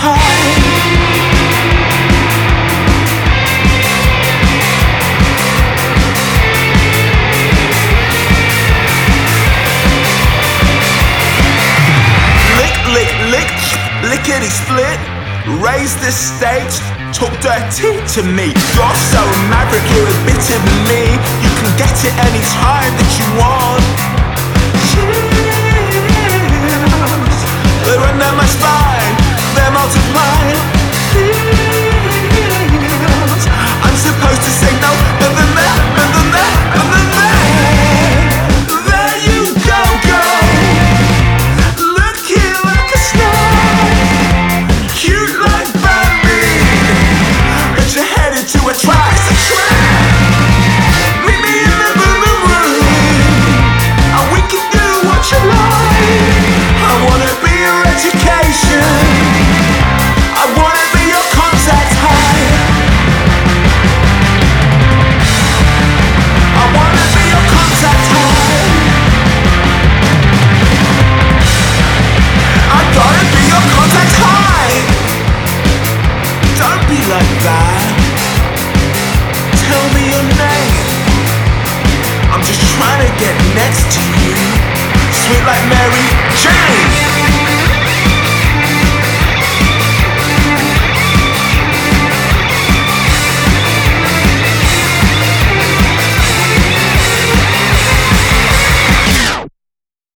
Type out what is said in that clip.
time. Lickety split, raise the stakes, talk dirty to me. You're so maverick, you're a bit of me. You can get it anytime that you want. Chills, they run down my spine, they're multiplying.